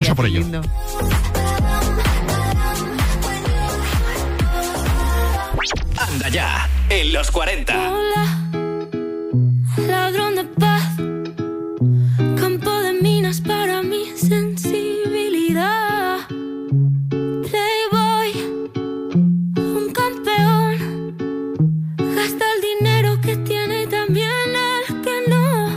Vamos a por ello. Lindo. Anda ya, en los 40. Hola, ladrón de paz, campo de minas para mi sensibilidad. Playboy, un campeón, gasta el dinero que tiene y también el que no.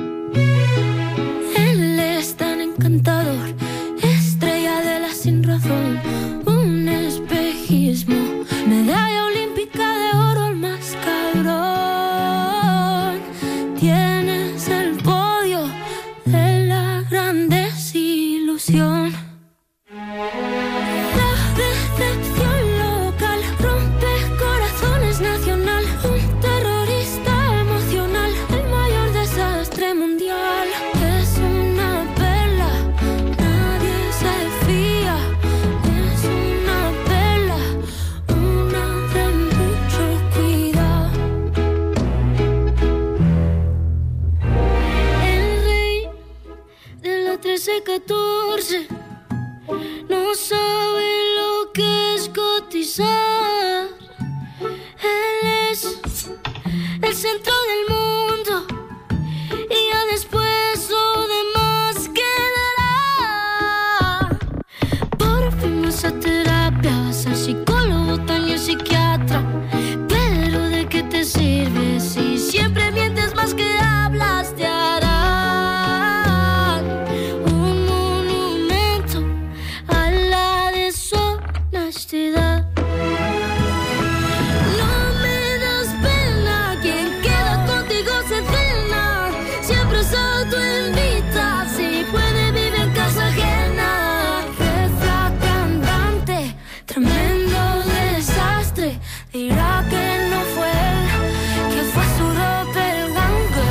Él es tan encantador, estrella de la sin razón, un espejismo, medalla olímpica de oro, el más cabrón. Tienes el podio de la gran desilusión. La decepción local rompe corazones nacional. Un terrorista emocional, el mayor desastre mundial. Es una perla, nadie se fía. Es una perla, una de mucho cuidado. El rey de la 13-14 no sabe lo que es cotizar. Él es el centro del mundo y ya después lo demás quedará. Por fin vas a terapia, vas al psicólogo, también psiquiatra. Pero ¿de qué te sirve si siempre mientes más que hablas? Te harán un monumento a la deshonestidad. No me das pena, quien queda contigo se cena. Siempre se autoinvita, si puede vive en casa ajena. Jefa cantante, tremendo desastre. Dirá que no fue él, que fue su doppelganger.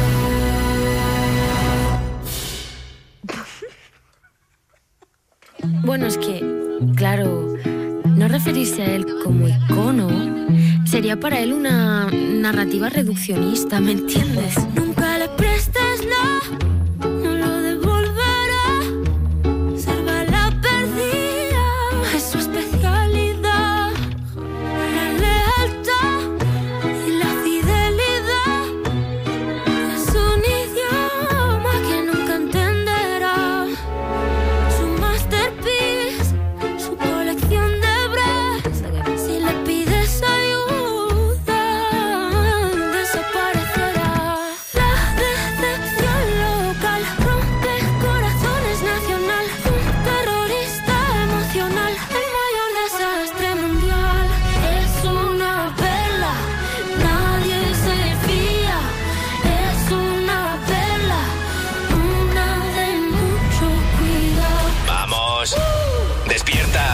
Bueno, es que, claro, no referirse a él como icono sería para él una narrativa reduccionista, ¿me entiendes? Nunca le prestes la, no lo devolverá. Salva la perdida, es su especialidad. La lealtad y la fidelidad es un idioma que nunca entenderá. Su masterpiece, su colección de breves. Si le pides ayuda, desaparecerá. La decepción local rompe corazones nacional. Un terrorista emocional, el mayor desastre mundial. Es una perla, nadie se fía. Es una perla, una de mucho cuidado. Vamos, despierta.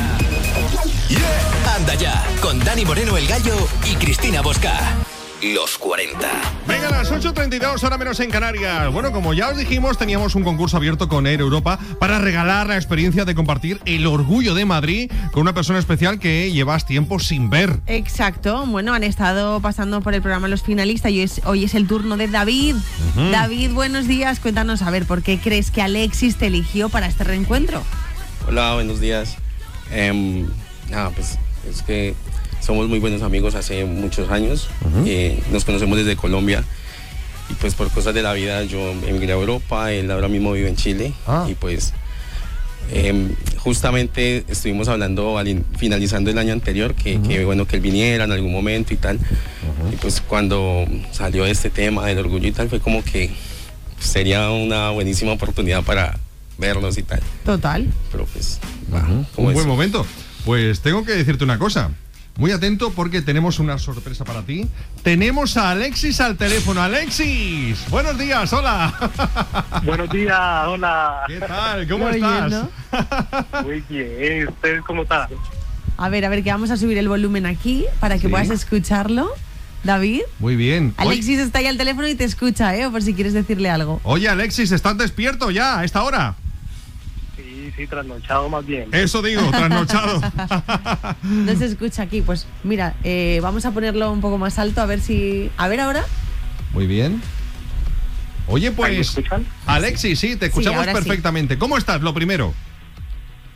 Anda ya, con Dani Moreno el Gallo y Cristina Bosca. Los 40. Venga, a las 8:32, hora menos en Canarias. Bueno, como ya os dijimos, teníamos un concurso abierto con Air Europa para regalar la experiencia de compartir el orgullo de Madrid con una persona especial que llevas tiempo sin ver. Exacto. Bueno, han estado pasando por el programa los finalistas y hoy es el turno de David. David, buenos días. Cuéntanos, a ver, ¿por qué crees que Alexis te eligió para este reencuentro? Hola, buenos días. Pues es que somos muy buenos amigos hace muchos años. Nos conocemos desde Colombia y pues por cosas de la vida yo emigré a Europa, él ahora mismo vive en Chile y pues justamente estuvimos hablando finalizando el año anterior que bueno que él viniera en algún momento y tal. Y pues cuando salió este tema del orgullo y tal fue como que sería una buenísima oportunidad para vernos y tal. Total. Pero pues un buen momento. Pues tengo que decirte una cosa. Muy atento porque tenemos una sorpresa para ti. Tenemos a Alexis al teléfono. Alexis, buenos días, hola. Buenos días, hola. ¿Qué tal? ¿Cómo Muy estás? bien, ¿no? Muy bien, ¿ustedes cómo están? A ver, que vamos a subir el volumen aquí para que puedas escucharlo. David. Muy bien. Alexis está ahí al teléfono y te escucha, por si quieres decirle algo. Oye, Alexis, ¿estás despierto ya a esta hora? Sí, trasnochado más bien. Eso digo, trasnochado. No se escucha aquí. Pues mira, vamos a ponerlo un poco más alto a ver si... A ver ahora. Muy bien. Oye, pues... ¿Me escuchan? Alexis, sí, te escuchamos ahora perfectamente. sí. ¿Cómo estás, lo primero?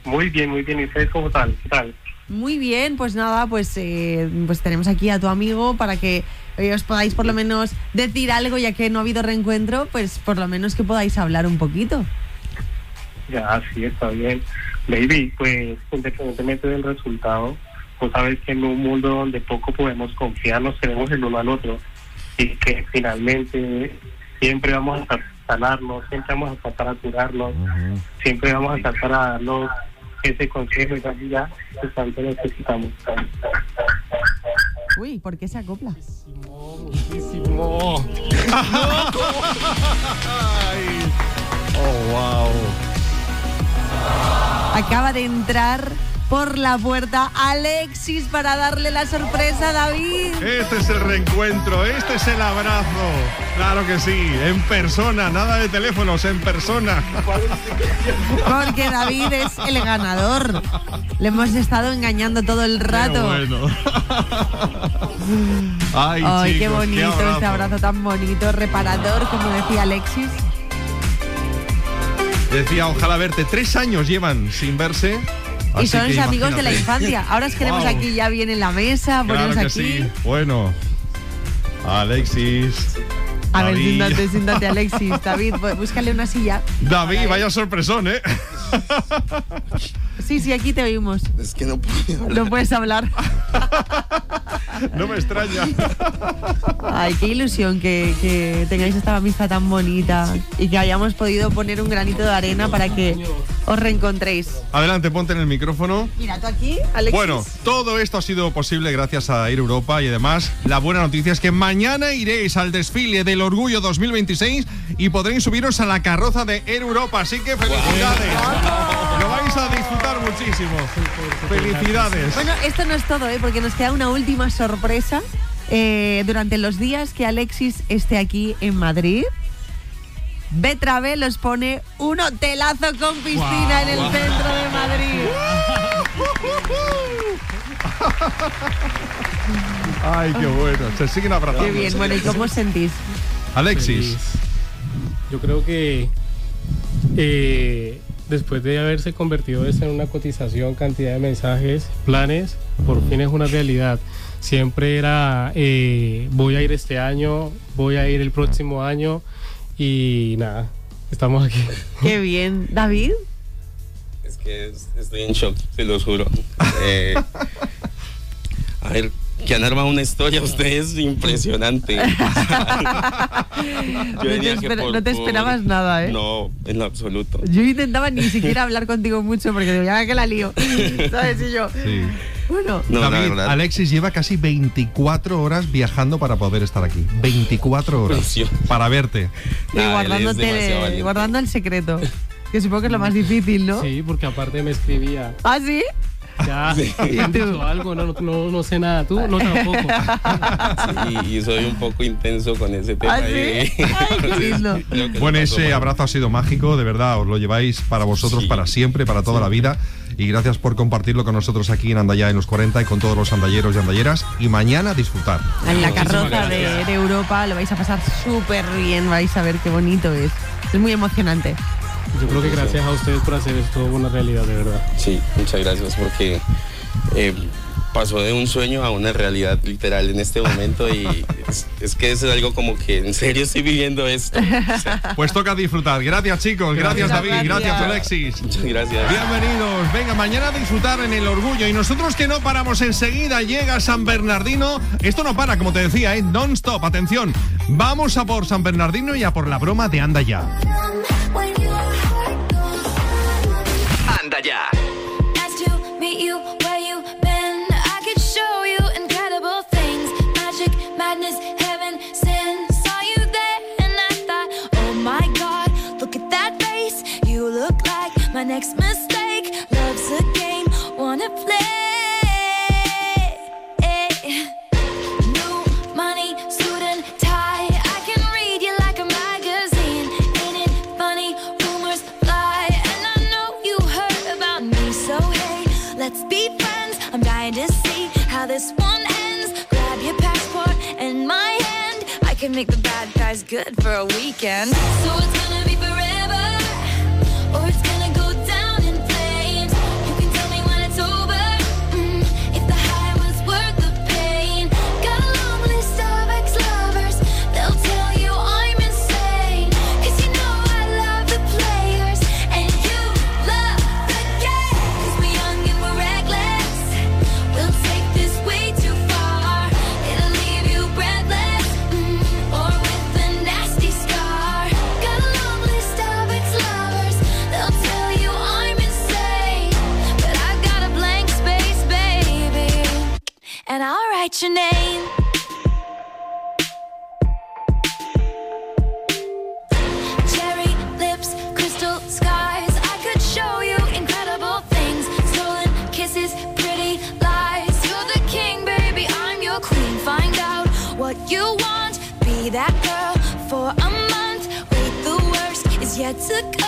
Muy bien, muy bien. ¿Y ustedes cómo están? ¿Qué tal? Muy bien, pues nada, pues tenemos aquí a tu amigo para que os podáis por lo menos decir algo, ya que no ha habido reencuentro, pues por lo menos que podáis hablar un poquito. Ya, sí, está bien. Baby, pues independientemente del resultado, pues sabes que en un mundo donde poco podemos confiar, nos tenemos el uno al otro. Y que finalmente siempre vamos a estar para sanarnos, siempre vamos a estar para curarnos, siempre vamos a estar para darnos ese consejo y ya que tanto necesitamos. Uy, ¿por qué se acopla? Muchísimo. Ay. Oh, wow. Acaba de entrar por la puerta Alexis para darle la sorpresa a David. Este es el reencuentro, este es el abrazo. Claro que sí, en persona, nada de teléfonos, en persona. Porque David es el ganador. Le hemos estado engañando todo el rato. Qué bueno. Ay, Ay, chicos, qué bonito qué este abrazo tan bonito, reparador, como decía Alexis. Decía, ojalá verte. 3 años llevan sin verse. Y son que amigos de la imagínate. infancia. Ahora os queremos Wow. aquí ya bien en la mesa, Claro ponemos que aquí. sí. Bueno, Alexis. A ver, David. siéntate, Alexis. David, búscale una silla. David, vaya sorpresón, ¿eh? Sí, aquí te oímos. Es que no puedo hablar. No puedes hablar. No me extraña. Ay, qué ilusión que tengáis esta amistad tan bonita y que hayamos podido poner un granito de arena para que os reencontréis. Adelante, ponte en el micrófono. Mira, tú aquí, Alexis. Bueno, todo esto ha sido posible gracias a Air Europa y además la buena noticia es que mañana iréis al desfile del Orgullo 2026 y podréis subiros a la carroza de Air Europa, así que felicidades. Lo vais a disfrutar muchísimo. Felicidades. Bueno, esto no es todo, porque nos queda una última sorpresa durante los días que Alexis esté aquí en Madrid. Betravel os pone un hotelazo con piscina en el centro de Madrid. Ay, qué bueno. Se siguen abrazando. Qué bien. Bueno, ¿y cómo os sentís? Alexis. Feliz. Yo creo que después de haberse convertido esto en una cotización, cantidad de mensajes, planes, por fin es una realidad. Siempre era, voy a ir este año, voy a ir el próximo año y nada, estamos aquí. Qué bien. ¿David? Es que estoy en shock, se los juro. A ver, que han armado una historia ustedes impresionante. No te esperabas nada, ¿eh? No, en lo absoluto. Yo intentaba ni siquiera hablar contigo mucho porque digo, ya que la lío. ¿Sabes? Y yo, Sí. bueno. No, la David, verdad. Alexis lleva casi 24 horas viajando para poder estar aquí. 24 horas Presión. para verte. Y Nah, él es demasiado valiente. guardando el secreto. Que supongo que es lo más difícil, ¿no? Sí, porque aparte me escribía, ¿Ah, sí? ya, Sí. ¿te han dicho algo? No sé nada, tú no tampoco. Sí, y soy un poco intenso con ese tema. ¿Ah, sí? Ay, qué lindo. Creo que Bueno, se pasó ese mal. abrazo ha sido mágico, de verdad, os lo lleváis para vosotros, Sí. para siempre, para toda la vida. Y gracias por compartirlo con nosotros aquí en Andaya en los 40 y con todos los andalleros y andalleras. Y mañana disfrutar. En la Muchísimas carroza gracias. de Europa lo vais a pasar súper bien, vais a ver qué bonito es. Es muy emocionante. Yo creo que gracias a ustedes por hacer esto una realidad, de verdad. Sí, muchas gracias porque pasó de un sueño a una realidad literal en este momento y es que es algo como que en serio estoy viviendo esto. O sea, Pues toca disfrutar. Gracias, chicos. Gracias, David. Gracias. Gracias, Alexis. muchas gracias. Bienvenidos. Venga, mañana a disfrutar en el Orgullo. Y nosotros que no paramos enseguida, llega San Bernardino. Esto no para, como te decía, non-stop. Atención, vamos a por San Bernardino y a por la broma de Anda Ya. Anda ya. Nice to meet you, where you been? I could show you incredible things. Magic, madness, heaven, sin. Saw you there and I thought, oh my God, look at that face. You look like my next mistake. Love's a game, wanna play. New money, suit and tie. I can read you like a magazine. Ain't it funny? Rumors fly, and I know you heard about me. So hey, let's be friends. I'm dying to see how this one ends. Grab your passport and my hand. I can make the bad guys good for a weekend. So it's gonna be forever, or it's gonna go down in flames. write your name. Cherry lips, crystal skies. I could show you incredible things. Stolen kisses, pretty lies. You're the king, baby, I'm your queen. Find out what you want. Be that girl for a month. Wait, the worst is yet to come.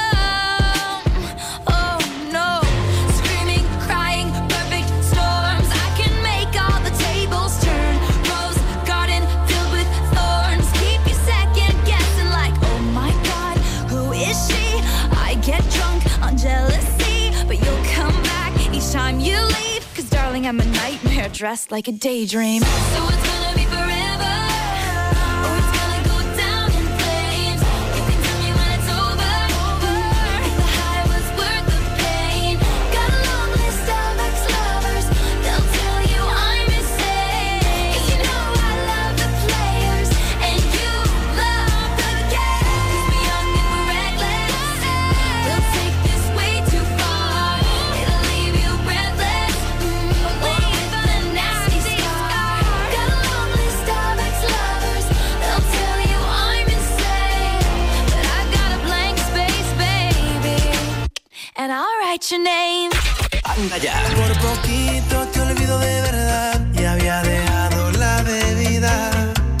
Oh no. Screaming, crying, perfect storms. I can make all the tables turn. Rose garden filled with thorns. Keep you second guessing like, oh my God, who is she? I get drunk on jealousy, but you'll come back each time you leave. 'Cause darling, I'm a nightmare dressed like a daydream. So it's gonna be forever, or it's gonna go down in flames. You can tell me when it's over. If the high was worth the pain. Got a long list of ex-lovers. They'll tell you I'm insane. 'Cause you know I love the players, and you love the game. 'Cause we're young and we're reckless. We'll take this way too far. It'll leave you breathless. Away with the nasty scar. Got a long list of ex-lovers. They'll tell you I'm insane, but I've got a blank space, baby, and I'll write your name. Anda ya. Por poquito te olvido de verdad y había dejado la bebida.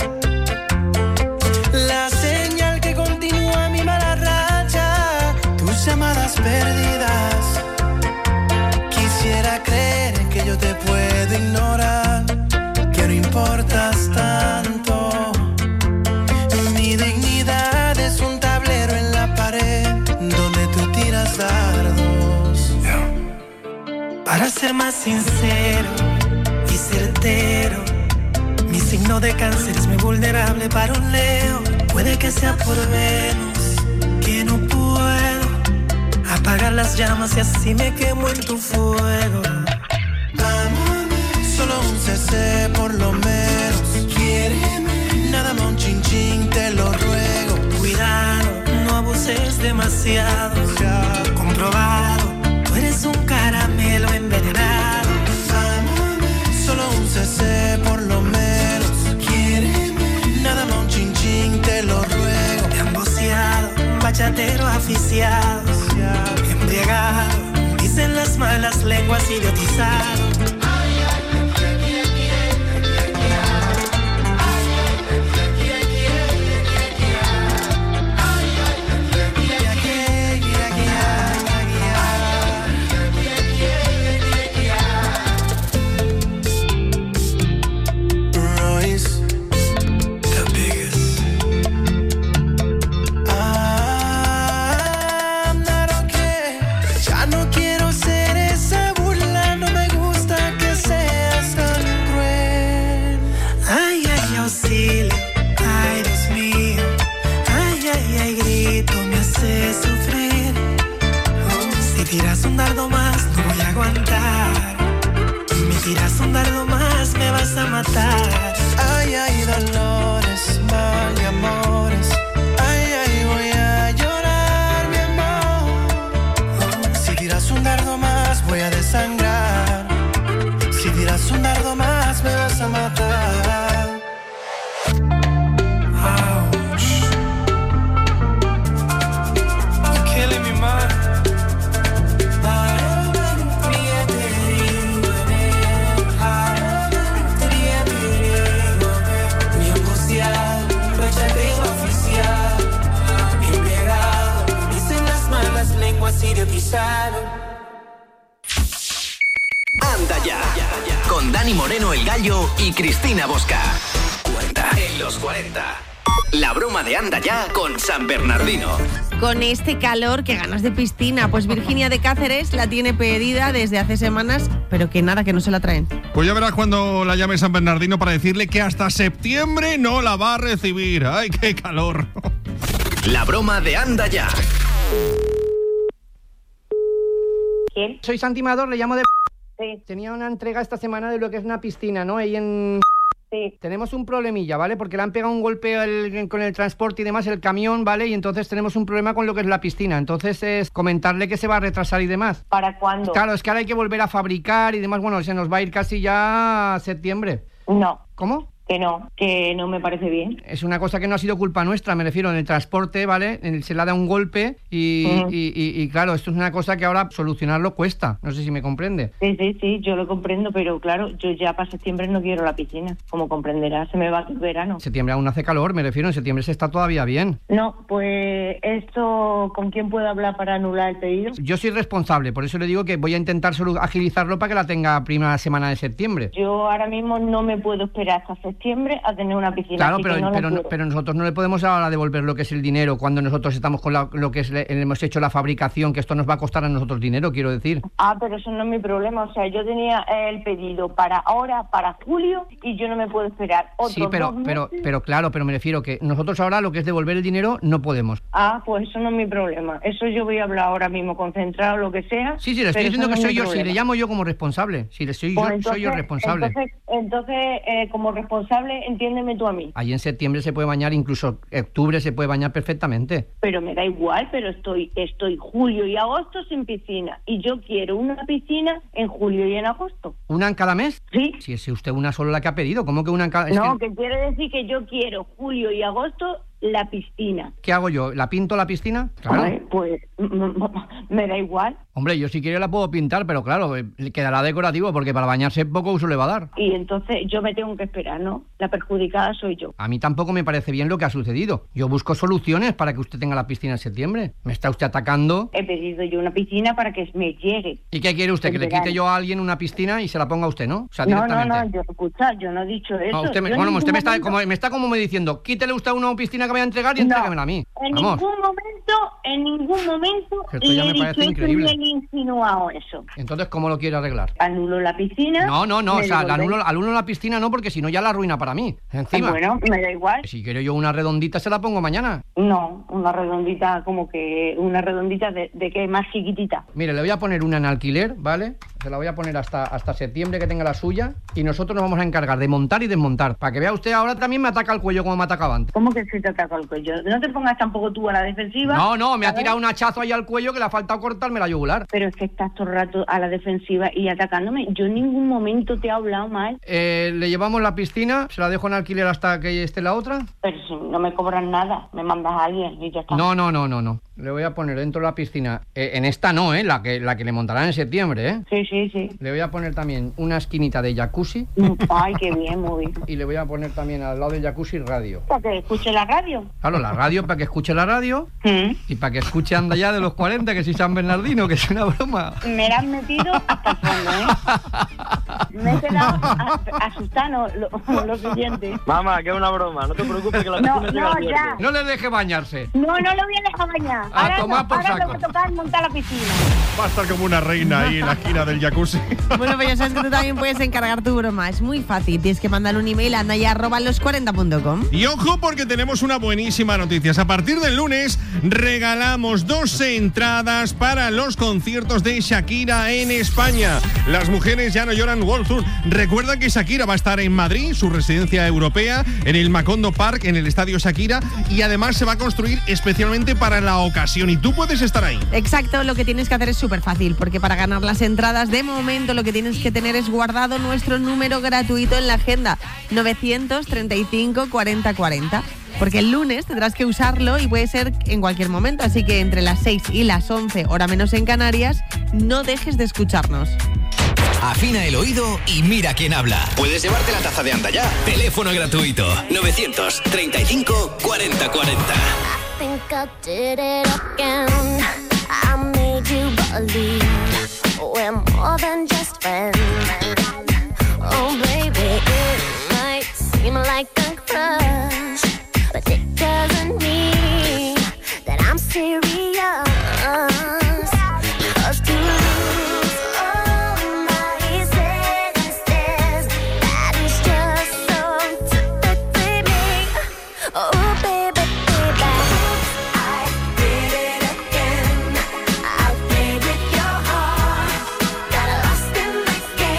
La señal que continúa mi mala racha, tus llamadas perdidas. Quisiera creer que yo te puedo ignorar, que no importas tanto. Mi dignidad es un tablero en la pared donde tú tiras dardos. Para ser más sincero y certero, mi signo de cáncer es muy vulnerable para un Leo. Puede que sea por Venus, que no puedo apagar las llamas y así me quemo en tu fuego. Solo un CC por lo menos. Quiéreme, nada más un chin chin, te lo ruego. Cuidado, no abuses demasiado. Comprobado, tú eres un caramelo envenenado. Solo un CC por lo menos. Quiéreme, nada más un chin chin, te lo ruego. Emboceado, bachatero aficiado. Embriagado, dicen las malas lenguas, idiotizado. Royce, the biggest. I'm not okay. Ya no quiero ser esa burla, no me gusta que seas tan cruel. Ay, ay, auxilio, ay, Dios mío. Ay, ay, ay, grito, me hace sufrir. Si tiras un dardo más, no voy a aguantar. Me tiras un dardo más, me vas a matar. Ay, ay, dolores, mal y amores. Ay, ay, voy a llorar, mi amor. Si tiras un dardo más, voy a desangrar. Si tiras un dardo más, me vas a matar. Ouch. You're killing me, man. Anda ya. Con Dani Moreno el Gallo y Cristina Bosca. 40 en los 40. La broma de Anda ya con San Bernardino. Con este calor, qué ganas de piscina. Pues Virginia de Cáceres la tiene pedida desde hace semanas, pero que nada, que no se la traen. Pues ya verás cuando la llame San Bernardino para decirle que hasta septiembre no la va a recibir. ¡Ay, qué calor! La broma de Anda ya. ¿Quién? Soy Santi Mador, le llamo de... Sí. Tenía una entrega esta semana de lo que es una piscina, ¿no? Ahí en... Sí. Tenemos un problemilla, ¿vale? Porque le han pegado un golpe con el transporte y demás, el camión, ¿vale? Y entonces tenemos un problema con lo que es la piscina. Entonces es comentarle que se va a retrasar y demás. ¿Para cuándo? Claro, es que ahora hay que volver a fabricar y demás. Bueno, se nos va a ir casi ya a septiembre. No. ¿Cómo? Que no me parece bien. Es una cosa que no ha sido culpa nuestra, me refiero, en el transporte, ¿vale? Se le ha dado un golpe y claro, esto es una cosa que ahora solucionarlo cuesta. No sé si me comprende. Sí, yo lo comprendo, pero claro, yo ya para septiembre no quiero la piscina. Como comprenderás, se me va el verano. Septiembre aún hace calor, me refiero, en septiembre se está todavía bien. No, pues esto, ¿con quién puedo hablar para anular el pedido? Yo soy responsable, por eso le digo que voy a intentar agilizarlo para que la tenga primera semana de septiembre. Yo ahora mismo no me puedo esperar hasta septiembre a tener una piscina. Claro, pero nosotros no le podemos ahora devolver lo que es el dinero cuando nosotros estamos con lo que es hemos hecho la fabricación, que esto nos va a costar a nosotros dinero, quiero decir. Pero eso no es mi problema, o sea, yo tenía el pedido para ahora, para julio, y yo no me puedo esperar otros sí, pero claro, pero me refiero que nosotros ahora lo que es devolver el dinero no podemos. Pues eso no es mi problema, eso yo voy a hablar ahora mismo, concentrado, lo que sea. Sí, le estoy diciendo que soy yo, si le llamo yo como responsable, soy yo responsable. Entonces, como responsable, entiéndeme tú a mí. Ahí en septiembre se puede bañar, incluso octubre se puede bañar perfectamente. Pero me da igual, pero estoy julio y agosto sin piscina. Y yo quiero una piscina en julio y en agosto. ¿Una en cada mes? Sí. Si es usted una sola la que ha pedido, ¿cómo que una en cada...? No, que quiere decir que yo quiero julio y agosto la piscina. ¿Qué hago yo? ¿La pinto la piscina? Claro. Ay, pues me da igual. Hombre, yo si quiere la puedo pintar, pero claro, quedará decorativo porque para bañarse poco uso le va a dar. Y entonces yo me tengo que esperar, ¿no? La perjudicada soy yo. A mí tampoco me parece bien lo que ha sucedido. Yo busco soluciones para que usted tenga la piscina en septiembre. ¿Me está usted atacando? He pedido yo una piscina para que me llegue. ¿Y qué quiere usted? ¿Que le quite yo a alguien una piscina y se la ponga a usted, no? O sea, no, directamente. Yo no he dicho eso. No, usted me está como diciendo, quítele usted una piscina que me va a entregar y entréguemela a mí. En ningún momento esto ya me parece increíble. Ni he insinuado eso. Entonces, ¿cómo lo quiere arreglar? Anulo la piscina. No, o sea, anulo la piscina no, porque si no ya la arruina para mí. Encima. Bueno, me da igual. Si quiero yo una redondita, se la pongo mañana. No, una redondita, de que más chiquitita. Mire, le voy a poner una en alquiler, ¿vale? Se la voy a poner hasta septiembre que tenga la suya y nosotros nos vamos a encargar de montar y desmontar. Para que vea usted, ahora también me ataca el cuello como me atacaba antes. ¿Cómo que se te ataca el cuello? No te pongas tampoco tú a la defensiva. No, me ha tirado un hachazo ahí al cuello que le ha faltado cortarme la yugular. Pero es que estás todo el rato a la defensiva y atacándome. Yo en ningún momento te he hablado mal. Le llevamos la piscina, se la dejo en alquiler hasta que esté la otra. Pero si no me cobran nada, me mandas a alguien y ya está. No. Le voy a poner dentro de la piscina, en esta no, la que le montarán en septiembre, Sí. Le voy a poner también una esquinita de jacuzzi. Ay, qué bien, muy bien. Y le voy a poner también al lado del jacuzzi radio. ¿Para que escuche la radio? Claro, la radio para que escuche la radio y para que escuche Anda Ya de los 40, que si San Bernardino, que es una broma. Me la han metido hasta el fondo, Me he quedado asustado lo siguiente. Mamá, que es una broma, no te preocupes que la piscina llega al viernes. No le deje bañarse. No lo voy a dejar bañar. A tomar por saco. Ahora lo que toca es montar la piscina. Va a estar como una reina ahí en la esquina del jacuzzi. Bueno, pues ya sabes que tú también puedes encargar tu broma. Es muy fácil. Tienes que mandar un email a andaya@los40.com. Y ojo, porque tenemos una buenísima noticia. A partir del lunes regalamos 2 entradas para los conciertos de Shakira en España. Las mujeres ya no lloran World Tour. Recuerda que Shakira va a estar en Madrid, su residencia europea, en el Macondo Park, en el estadio Shakira, y además se va a construir especialmente para la ocasión. Y tú puedes estar ahí. Exacto, lo que tienes que hacer es súper fácil, porque para ganar las entradas, de momento lo que tienes que tener es guardado nuestro número gratuito en la agenda, 935 40 40. Porque el lunes tendrás que usarlo y puede ser en cualquier momento, así que entre las 6 y las 11, hora menos en Canarias, no dejes de escucharnos. Afina el oído y mira quién habla. Puedes llevarte la taza de Anda Ya. Teléfono gratuito 935 40 40. I think I did it again. I made you believe we're more than just friends. Oh baby, it might seem like a crush, but it doesn't mean that I'm serious. 'Cause to lose all my senses, that is just so typically me. Oh baby, baby, I did it again. I played with your heart, got lost in the game.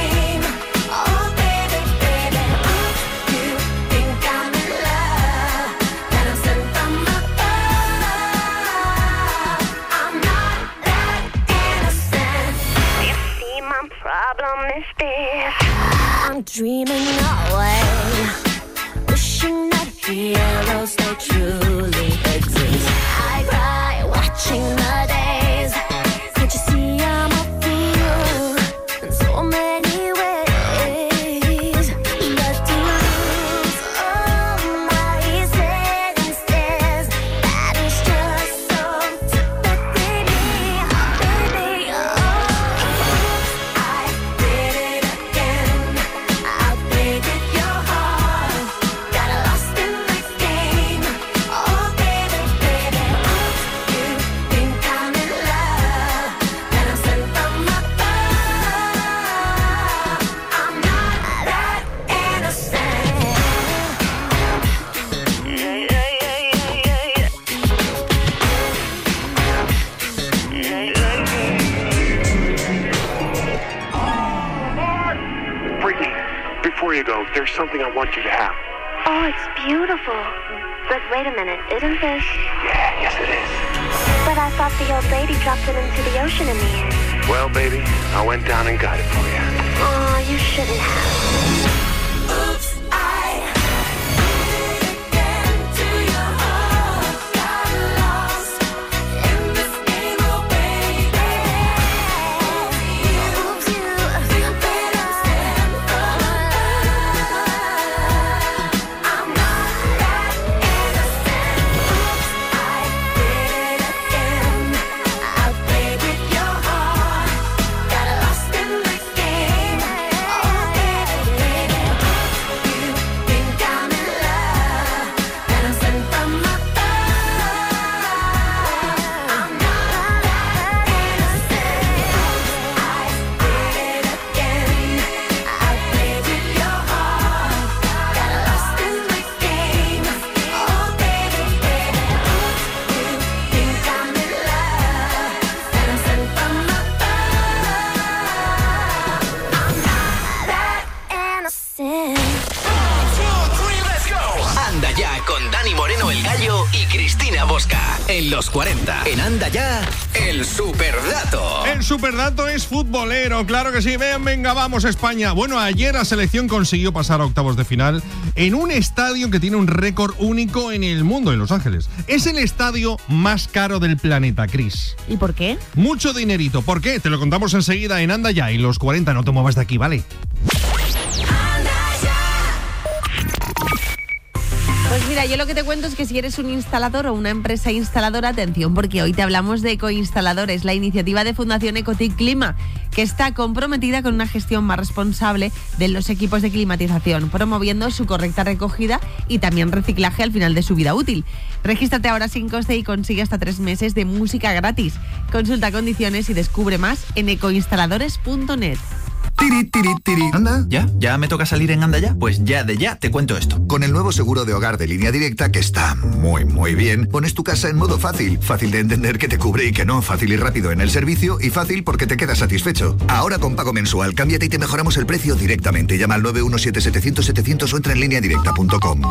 problem is this? I'm dreaming away, wishing that heroes they truly exist. I cry watching the days. Can't you see I'm a fool in so many ways? But to lose all my senses, that is just so typically me, baby. Oh, I did it again. I played with your heart, got lost in the game. Oh, baby, baby, you think I'm in love, and I'm sent from above. I'm not that innocent. Brittany, before you go, there's something I want you to have. Oh, it's beautiful. But wait a minute, isn't this? Yeah, yes it is. But I thought the old lady dropped it into the ocean in the end. Well, baby, I went down and got it for you. Oh, you shouldn't have. Oops, I did it again to your heart. Got lost in this game, oh baby. Oops, you think that I'm stand for love. I'm not that innocent. Oops, I did it again. I played with your heart. Got lost in this game. Oh baby, you think I'm in love, and I'm sent from above. I'm not that innocent. I did it again. I played with your heart. Got lost in this game. Oh baby, baby, you think I'm in love, and I'm sent from above. I'm not that innocent. Anda ya con Dani Moreno el Gallo y Cristina Bosca. En los 40. En Anda ya, el superdato. El superdato es futbolero, claro que sí. Venga, vamos España. Bueno, ayer la selección consiguió pasar a octavos de final en un estadio que tiene un récord único en el mundo, en Los Ángeles. Es el estadio más caro del planeta, Cris. ¿Y por qué? Mucho dinerito. ¿Por qué? Te lo contamos enseguida en Anda ya, en los 40. No te muevas de aquí, ¿vale? Pues mira, yo lo que te cuento es que si eres un instalador o una empresa instaladora, atención, porque hoy te hablamos de Ecoinstaladores, la iniciativa de Fundación Ecotic Clima, que está comprometida con una gestión más responsable de los equipos de climatización, promoviendo su correcta recogida y también reciclaje al final de su vida útil. Regístrate ahora sin coste y consigue hasta 3 meses de música gratis. Consulta condiciones y descubre más en ecoinstaladores.net. Tiri, tiri, tiri. ¿Anda? ¿Ya me toca salir en Anda ya? Pues ya te cuento esto. Con el nuevo seguro de hogar de Línea Directa, que está muy, muy bien, pones tu casa en modo fácil. Fácil de entender que te cubre y que no. Fácil y rápido en el servicio y fácil porque te quedas satisfecho. Ahora con pago mensual, cámbiate y te mejoramos el precio directamente. Llama al 917-700-700 o entra en lineadirecta.com.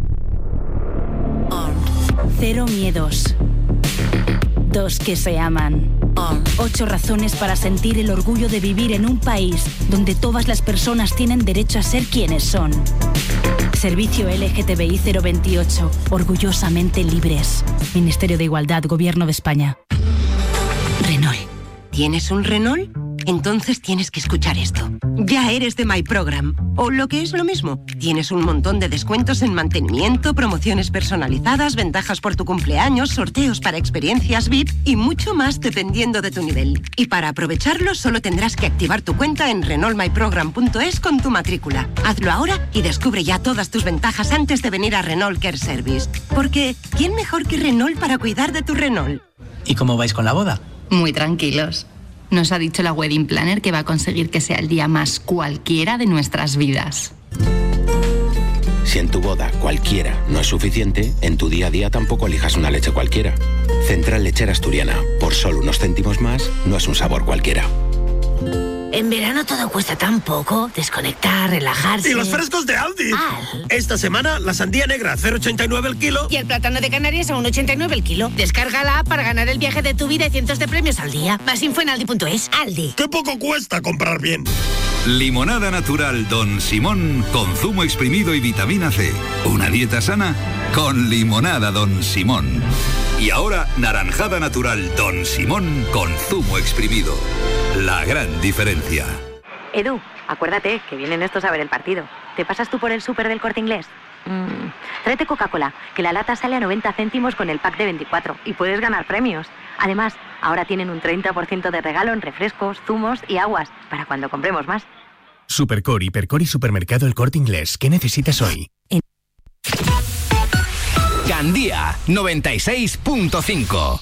Cero miedos. 2 que se aman. 8 razones para sentir el orgullo de vivir en un país donde todas las personas tienen derecho a ser quienes son. Servicio LGTBI 028. Orgullosamente libres. Ministerio de Igualdad, Gobierno de España. Renault. ¿Tienes un Renault? Entonces tienes que escuchar esto. Ya eres de My Program. O lo que es lo mismo, tienes un montón de descuentos en mantenimiento, promociones personalizadas, ventajas por tu cumpleaños, sorteos para experiencias VIP y mucho más dependiendo de tu nivel. Y para aprovecharlo solo tendrás que activar tu cuenta en renaultmyprogram.es con tu matrícula. Hazlo ahora y descubre ya todas tus ventajas antes de venir a Renault Care Service. Porque ¿quién mejor que Renault para cuidar de tu Renault? ¿Y cómo vais con la boda? Muy tranquilos. Nos ha dicho la wedding planner que va a conseguir que sea el día más cualquiera de nuestras vidas. Si en tu boda cualquiera no es suficiente, en tu día a día tampoco elijas una leche cualquiera. Central Lechera Asturiana, por solo unos céntimos más, no es un sabor cualquiera. En verano todo cuesta tan poco. Desconectar, relajarse. ¡Y los frescos de Aldi! Esta semana, la sandía negra, 0,89 el kilo. Y el plátano de Canarias a 1,89 el kilo. Descarga la app para ganar el viaje de tu vida y cientos de premios al día. Más info en aldi.es. Aldi. ¡Qué poco cuesta comprar bien! Limonada natural Don Simón con zumo exprimido y vitamina C. Una dieta sana con limonada Don Simón. Y ahora, naranjada natural Don Simón con zumo exprimido. La gran diferencia. Edu, acuérdate que vienen estos a ver el partido. ¿Te pasas tú por el súper del Corte Inglés? Tráete Coca-Cola, que la lata sale a 90 céntimos con el pack de 24 y puedes ganar premios. Además, ahora tienen un 30% de regalo en refrescos, zumos y aguas, para cuando compremos más. Supercor, Hipercor y Supermercado El Corte Inglés. ¿Qué necesitas hoy? Gandía 96.5.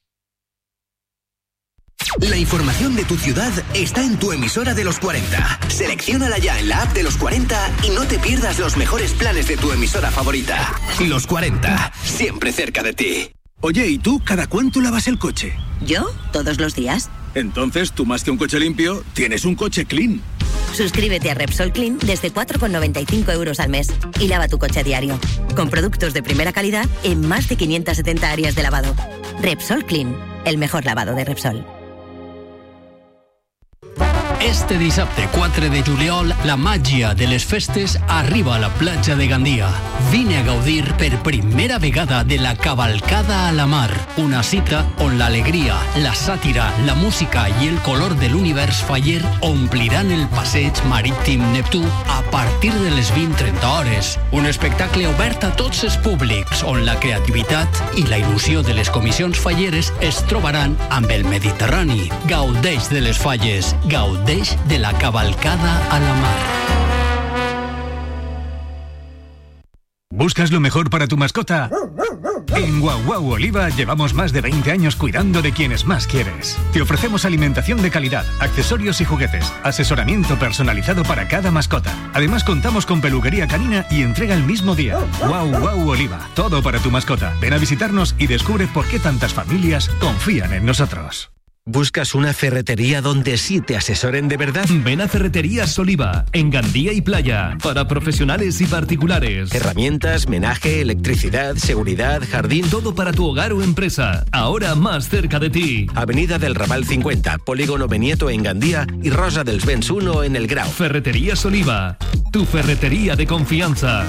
La información de tu ciudad está en tu emisora de los 40. Selecciónala ya en la app de los 40 y no te pierdas los mejores planes de tu emisora favorita. Los 40, siempre cerca de ti. Oye, ¿y tú cada cuánto lavas el coche? ¿Yo? Todos los días. Entonces, tú más que un coche limpio, tienes un coche clean. Suscríbete a Repsol Clean desde 4,95 euros al mes y lava tu coche a diario. Con productos de primera calidad en más de 570 áreas de lavado. Repsol Clean, el mejor lavado de Repsol. Este dissabte 4 de juliol, la màgia de les festes arriba a la platja de Gandia. Vine a gaudir per primera vegada de la cavalcada a la mar. Una cita on l'alegria, la sàtira, la música i el color de l'univers faller ompliran el passeig marítim Neptú a partir de les 20:30 hores. Un espectacle obert a tots els públics on la creativitat i la il·lusió de les comissions falleres es trobaran amb el Mediterrani. Gaudeix de les falles, gaudeix de la cavalcada a la mar. ¿Buscas lo mejor para tu mascota? En Guau Guau Oliva llevamos más de 20 años cuidando de quienes más quieres. Te ofrecemos alimentación de calidad, accesorios y juguetes, asesoramiento personalizado para cada mascota. Además contamos con peluquería canina y entrega el mismo día. Guau Guau Oliva, todo para tu mascota. Ven a visitarnos y descubre por qué tantas familias confían en nosotros. ¿Buscas una ferretería donde sí te asesoren de verdad? Ven a Ferreterías Oliva, en Gandía y Playa, para profesionales y particulares. Herramientas, menaje, electricidad, seguridad, jardín... Todo para tu hogar o empresa, ahora más cerca de ti. Avenida del Raval 50, Polígono Benieto en Gandía y Rosa dels Vents 1 en El Grau. Ferreterías Oliva, tu ferretería de confianza.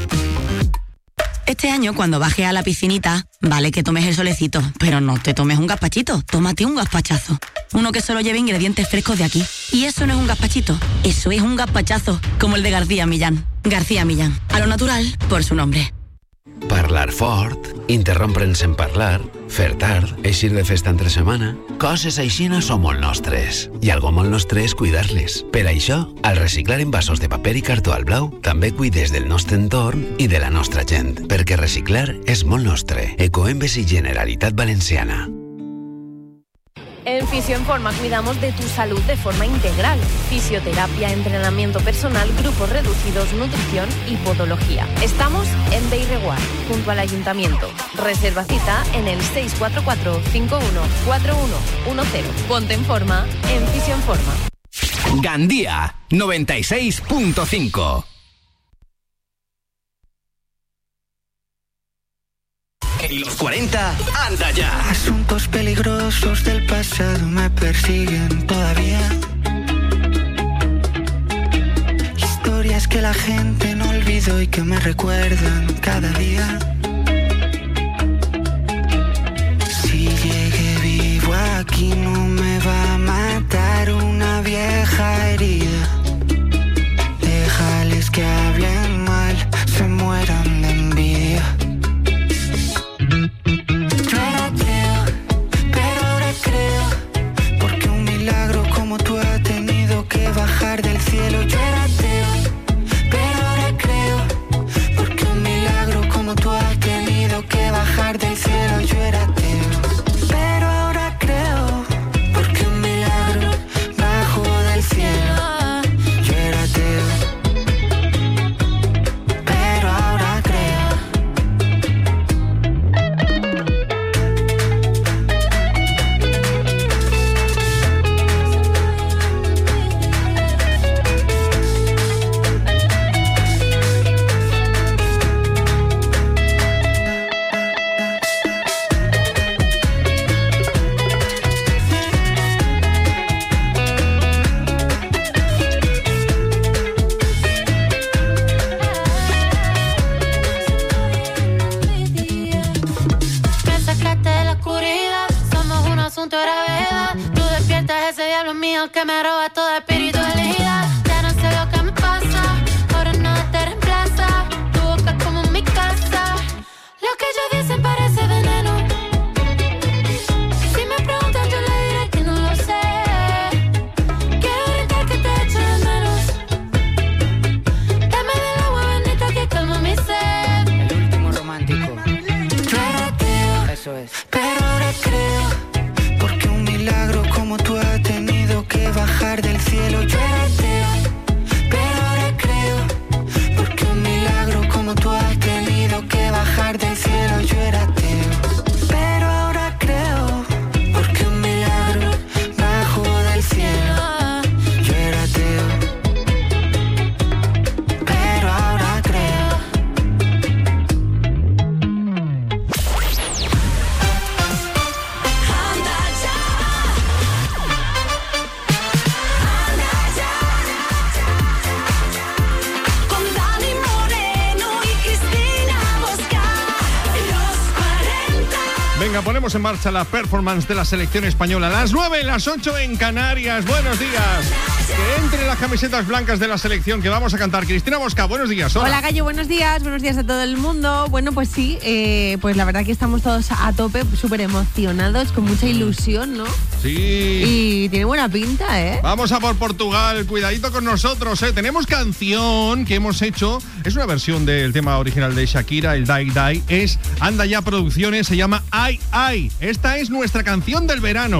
Este año, cuando bajes a la piscinita, vale que tomes el solecito, pero no te tomes un gazpachito, tómate un gazpachazo. Uno que solo lleve ingredientes frescos de aquí. Y eso no es un gazpachito, eso es un gazpachazo, como el de García Millán. García Millán, a lo natural, por su nombre. Parlar fort, interrompre'ns en parlar, fer tard, eixir de festa entre setmana... Coses aixina són molt nostres. I algo molt nostre és cuidar-les. Per això, al reciclar envasos de paper i cartó al blau, també cuides del nostre entorn i de la nostra gent. Perquè reciclar és molt nostre. Ecoembes i Generalitat Valenciana. En Fisioinforma cuidamos de tu salud de forma integral. Fisioterapia, entrenamiento personal, grupos reducidos, nutrición y podología. Estamos en Beireguar, junto al Ayuntamiento. Reserva cita en el 644-514110. Ponte en forma en Fisioinforma. Gandía 96.5. En los 40, anda ya. Asuntos peligrosos del pasado me persiguen todavía. Historias que la gente no olvidó y que me recuerdan cada día. Si llegué vivo aquí no me va a matar una vieja herida. Déjales que hablen mal, se mueran de envidia. Bajar del cielo, yo era ateo, pero ahora creo, porque un milagro como tú has tenido que bajar del cielo, yo era ateo, pero ahora creo, porque un milagro bajo del cielo. me roba toda espiritualidad. Ya no sé lo que me pasa, ahora nada te reemplaza. Tu boca es como mi casa. Lo que ellos dicen parece veneno. Si me preguntan yo le diré que no lo sé. Quiero gritar que te echo de menos. Dame del agua bendita que calma mi sed. El último romántico. Yo era ateo, Eso es. Pero ahora creo, porque un milagro como tú has tenido que bajar del cielo. Yo era ateo, pero ahora creo, porque un milagro como tú has tenido que bajar del cielo. Yo era ateo, pero ahora creo, porque un milagro bajó del cielo. Yo era ateo, pero ahora creo. con Dani Moreno y Cristina Bosca. Los 40. Venga, ponemos en marcha la performance de la selección española. Las 9, las 8 en Canarias. Buenos días. Que entre las camisetas blancas de la selección que vamos a cantar. Cristina Bosca, buenos días. Hola Gallo, buenos días a todo el mundo. Bueno, pues sí, pues la verdad que estamos todos a tope, súper emocionados, con mucha ilusión, ¿no? Sí. Y tiene buena pinta, ¿eh? Vamos a por Portugal, cuidadito con nosotros, ¿eh? Tenemos canción que hemos hecho, es una versión del tema original de Shakira, el Dai Dai, es Anda Ya Producciones, se llama Ay Ay. Esta es nuestra canción del verano.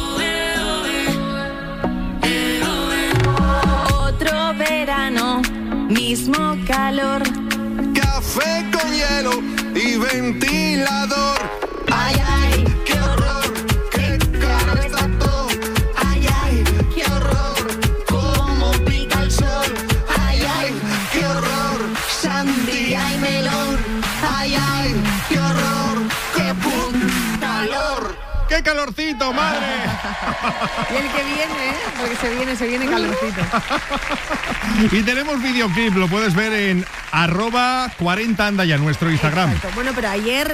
Otro verano, mismo calor. Café con hielo y ventilador. Ay, ay, qué horror, qué caro está todo. Ay, ay, qué horror, cómo pica el sol. Ay, ay, qué horror, sandía y melón. Ay, ay, qué horror, qué puto calor. ¡Qué calorcito, madre! Y el que viene, porque se viene calorcito. Y tenemos videoclip, lo puedes ver en @40andaya, nuestro Instagram. Exacto. Bueno, pero ayer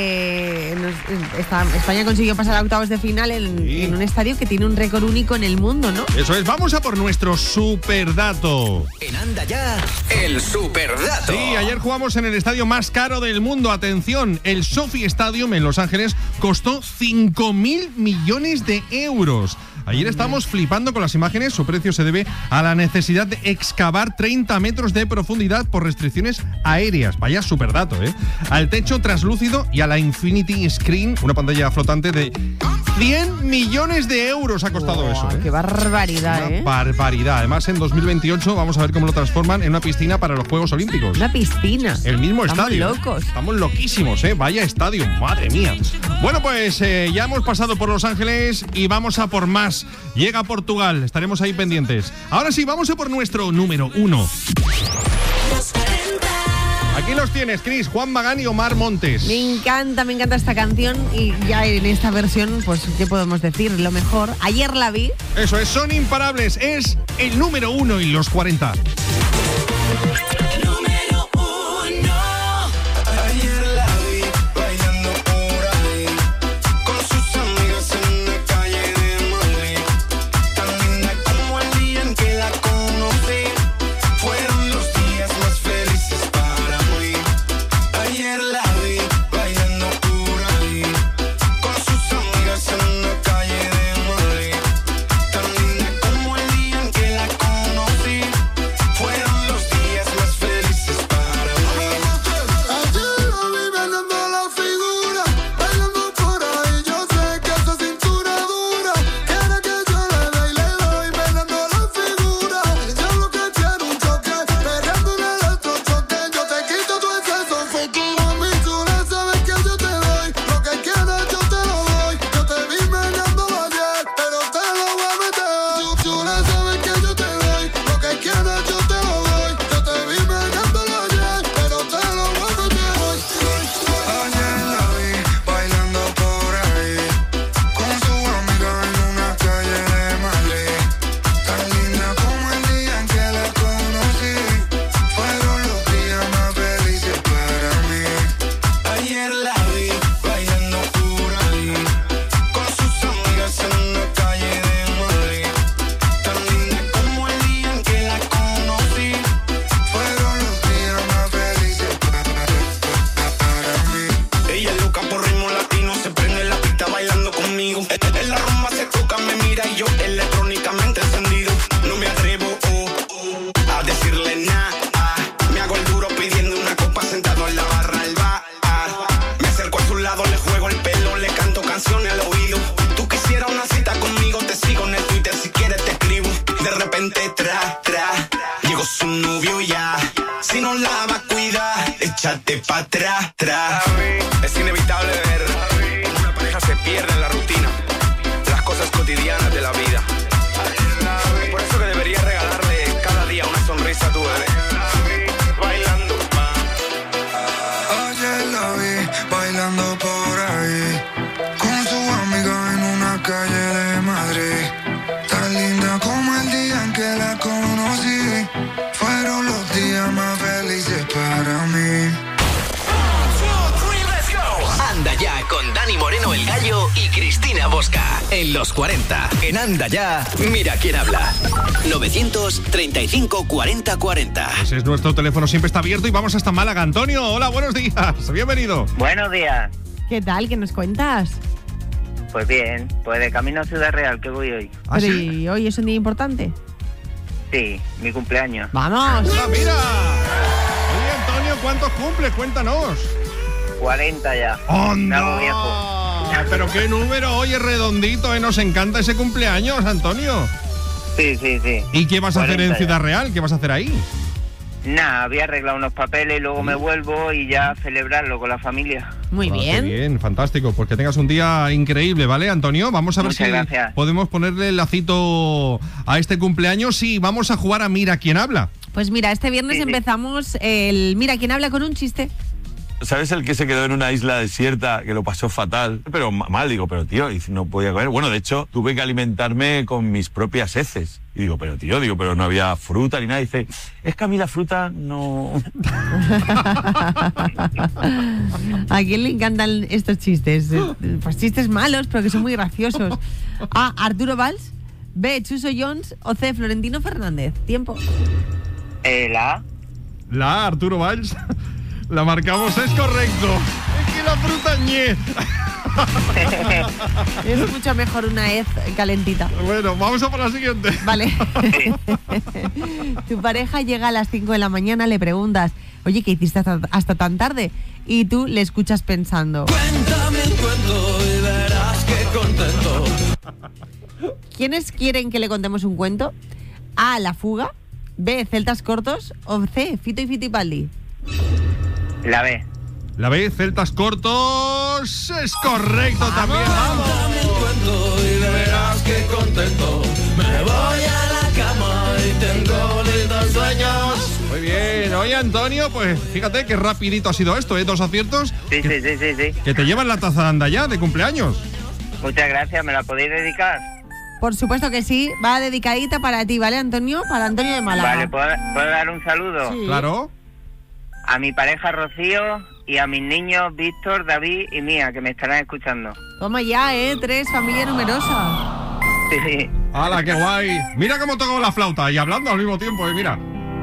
España consiguió pasar a octavos de final en un estadio que tiene un récord único en el mundo, ¿no? Eso es, vamos a por nuestro superdato. En Anda Ya, el superdato. Sí, ayer jugamos en el estadio más caro del mundo. Atención, el SoFi Stadium en Los Ángeles costó 5.000 millones de euros. Ayer estamos flipando con las imágenes. Su precio se debe a la necesidad de excavar 30 metros de profundidad por restricciones aéreas. Vaya superdato, ¿eh? Al techo translúcido y a la Infinity Screen, una pantalla flotante de 100 millones de euros ha costado eso, ¿eh? ¡Qué barbaridad, Una barbaridad. Además, en 2028 vamos a ver cómo lo transforman en una piscina para los Juegos Olímpicos. Una piscina. El mismo estadio. Estamos locos. Estamos loquísimos, ¿eh? Vaya estadio, madre mía. Bueno, pues ya hemos pasado por Los Ángeles y vamos a por más. Llega Portugal, estaremos ahí pendientes. Ahora sí, vamos a por nuestro número 1. Aquí los tienes, Cris, Juan Magán y Omar Montes. Me encanta esta canción y ya en esta versión, pues, ¿qué podemos decir? Lo mejor. Ayer la vi. Eso es, son imparables. Es el número 1 en los 40. échate pa' atrás, Es inevitable ver cómo una pareja se pierde en la rutina, las cosas cotidianas de la vida. Es por eso que deberías regalarle cada día una sonrisa a tu bebé. Bailando. Ayer la vi bailando por ahí con su amiga en una calle de Madrid. Tan linda como el día en que la conocí. Fueron los días más felices para mí. Anda ya con Dani Moreno el Gallo y Cristina Bosca. En los 40. En Anda ya, mira quién habla. 935 40 40. Ese es nuestro teléfono, siempre está abierto y vamos hasta Málaga. Antonio, hola, buenos días. Bienvenido. Buenos días. ¿Qué tal? ¿Qué nos cuentas? Pues bien, pues de camino a Ciudad Real, que voy hoy. ¿Ah, sí? ¿Y hoy es un día importante? Sí, mi cumpleaños. ¡Vamos! ¡Ah, mira! Oye, Antonio, ¿cuántos cumples? Cuéntanos. 40 ya. ¡Onda! Me hago viejo. Pero qué número, oye, redondito, ¿eh? Nos encanta ese cumpleaños, Antonio. Sí. ¿Y qué vas a hacer en ya. Ciudad Real? ¿Qué vas a hacer ahí? Nada, había arreglado unos papeles y luego me vuelvo y ya celebrarlo con la familia. Muy bien. Qué bien, fantástico. Pues que tengas un día increíble, ¿vale, Antonio? Vamos a ver Muchas gracias. podemos ponerle el lacito a este cumpleaños y vamos a jugar a Mira quién habla. Pues mira, este viernes empezamos el Mira quién habla con un chiste. ¿Sabes el que se quedó en una isla desierta que lo pasó fatal? Pero mal, digo, pero tío, y no podía comer. Bueno, de hecho, tuve que alimentarme con mis propias heces. Y digo, pero tío, pero no había fruta ni nada. Y dice, es que a mí la fruta no... ¿A quién le encantan estos chistes? Pues chistes malos, pero que son muy graciosos. A, Arturo Valls. B, Chuso Jones. O C, Florentino Fernández. Tiempo. La A, Arturo Valls. La marcamos, es correcto. Es que la fruta ñe. Es mucho mejor una hez calentita. Bueno, vamos a por la siguiente. Vale. Tu pareja llega a las 5 de la mañana, le preguntas, oye, ¿qué hiciste hasta tan tarde? Y tú le escuchas pensando, Cuéntame un cuento y verás qué contento. ¿quiénes quieren que le contemos un cuento? A, La Fuga. B, Celtas Cortos. O C, Fito y Fitipaldi. La B. La B, Celtas Cortos. Es correcto también. ¡Vamos! Cuéntame un cuento y verás qué contento. Me voy a la cama y tengo lindos sueños. Muy bien. Oye, Antonio, pues fíjate qué rapidito ha sido esto, ¿eh? 2 aciertos. Sí. Que te llevan la taza de Anda ya de cumpleaños. Muchas gracias, ¿me la podéis dedicar? Por supuesto que sí, va dedicadita para ti, ¿vale, Antonio? Para Antonio de Málaga. Vale, ¿puedo dar un saludo? Sí. Claro. A mi pareja Rocío y a mis niños Víctor, David y Mía, que me estarán escuchando. Toma ya, 3, familia numerosa. Sí. ¡Hala, qué guay! Mira cómo toco la flauta y hablando al mismo tiempo, mira.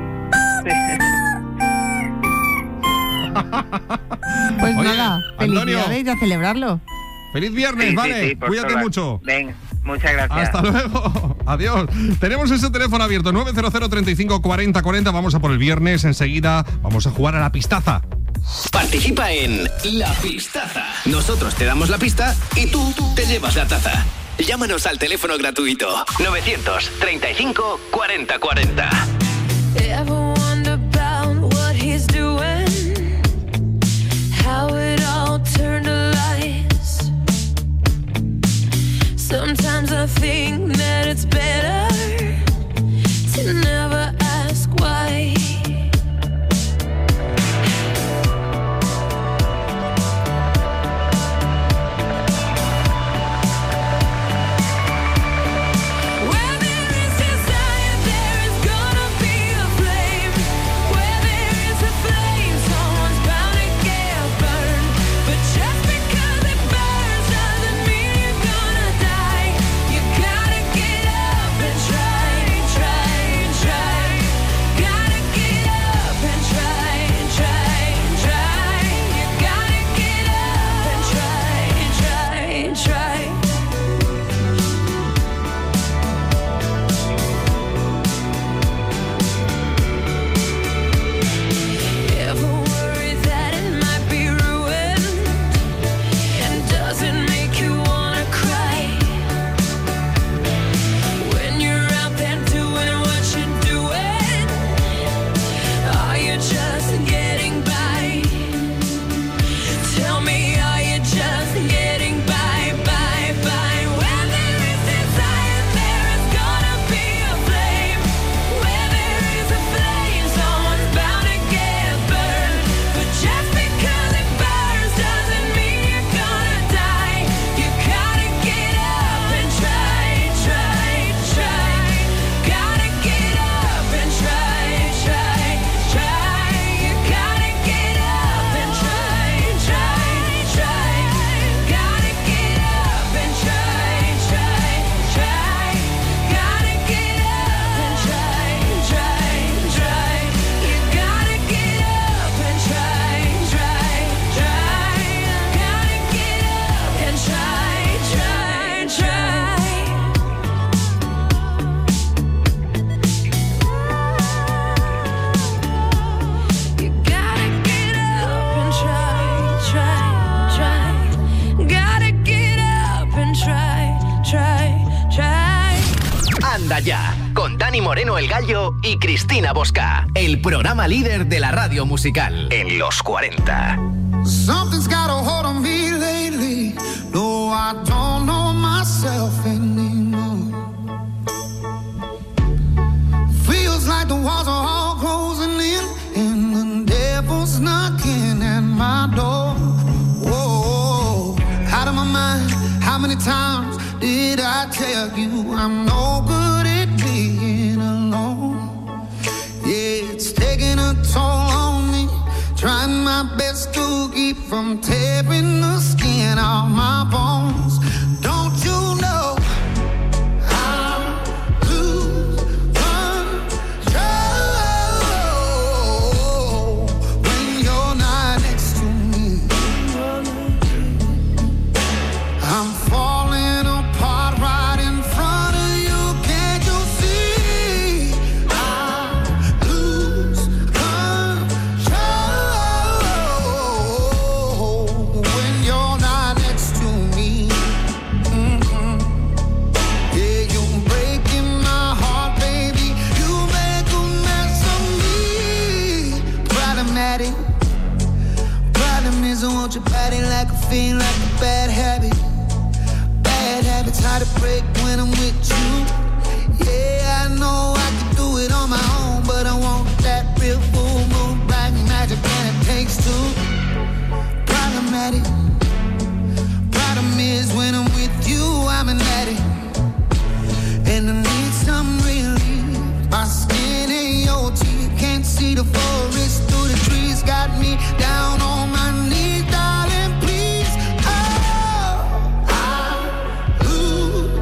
Pues Oye, nada, Antonio, felicidades y a celebrarlo. feliz viernes, ¿vale? por Cuídate todas. mucho. Venga, muchas gracias. Hasta luego. Adiós. Tenemos ese teléfono abierto, 900 35 40 40. Vamos a por el viernes. Enseguida vamos a jugar a la pistaza. Participa en La Pistaza. Nosotros te damos la pista y tú te llevas la taza. Llámanos al teléfono gratuito 935 40 40. Ever wonder about what he's doing? How it all turned to lies. Sometimes I think that it's better to never ask why. Where there is desire, there is gonna con Dani Moreno el Gallo y Cristina Bosca. El programa líder de la radio musical en los 40. Something's got a hold on me lately. No, I don't know myself anymore. Feels like the walls are all closing in and the devil's knocking at my door. Whoa, out of my mind. How many times did I tell you I'm no good at being alone? Yeah, it's taking a toll on me. Trying my best to keep from tearing the skin off my bones. Don't you know I lose control when you're not next to me? I'm falling apart right in front of you. Can't you see? I lose control when you're not next to me. Yeah, you're breaking my heart, baby. You make a mess of me. Problematic. Problem is I want your body like a fiend, like a bad habit. Bad habits hard to break when I'm with you. Yeah, I know I can do it on my own, but I want that real full moon, black magic, and it takes two. Problematic. Problem is when I'm with you, I'm an addict, and I need some relief. My skin ain't your teeth, can't see the forest through the trees. Got me down on my knees, darling, please. Oh, I lose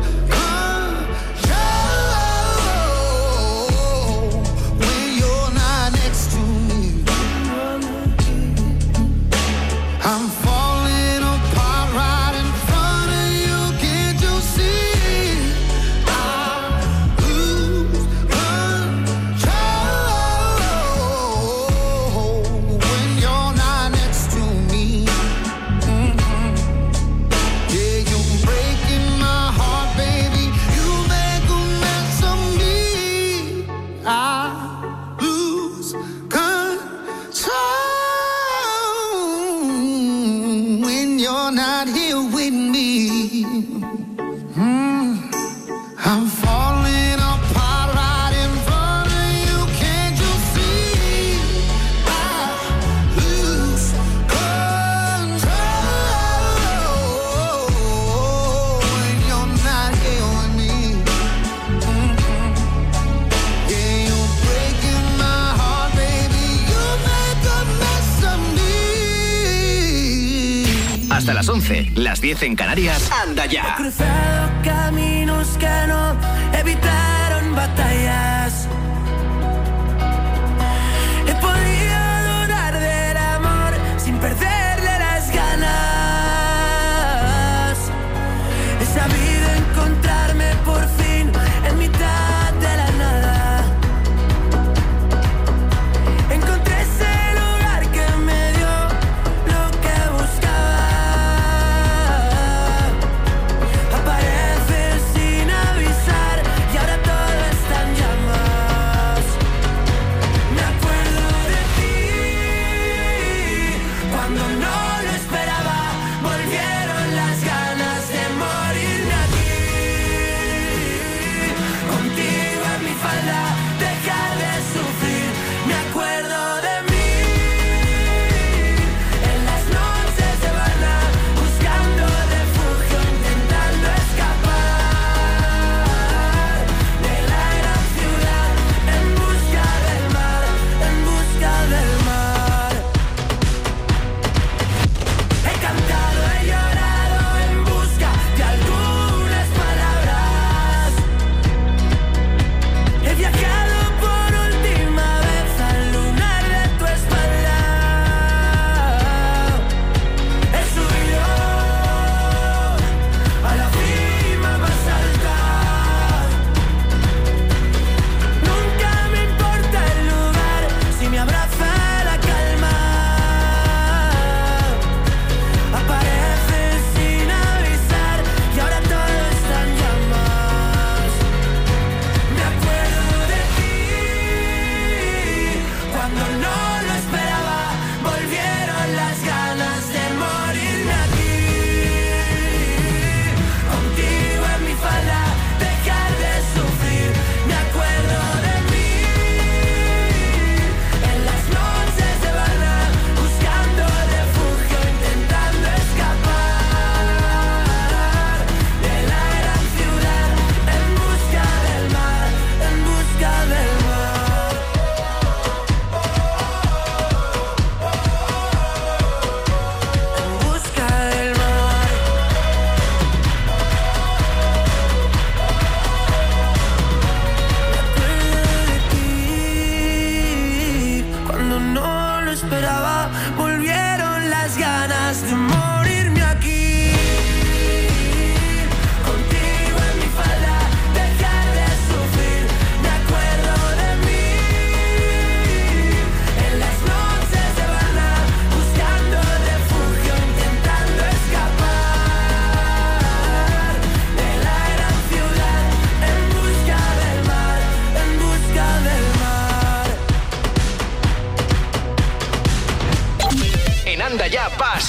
control when you're not next to me. I'm falling apart right in front of you. Can't you see? I lose control when you're not next to me. Yeah, you're breaking my heart, baby. You make a mess of me. I lose control when you're not here with me. I'm falling apart right in front of you. Can't you see? I lose control when you're not here with me. Yeah, you're breaking my heart, baby. You make a mess of me. Hasta las 11, las 10 en Canarias. Anda ya. He cruzado caminos que no evitaron batallas. He podido dudar del amor sin perderle las ganas. He sabido encontrarme por fin en mitad de la nada. Encontré ese lugar que me dio lo que buscaba. Apareces sin avisar y ahora todo está en llamas.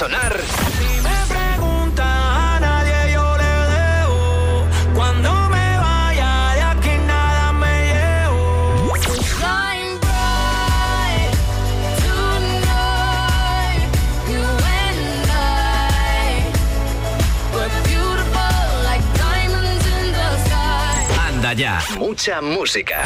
sonar. Si me preguntas a nadie yo le dejo. Cuando me vaya de aquí nada me llevo. Shine bright tonight, you and I. We're beautiful like diamonds in the sky. Anda ya. Mucha música.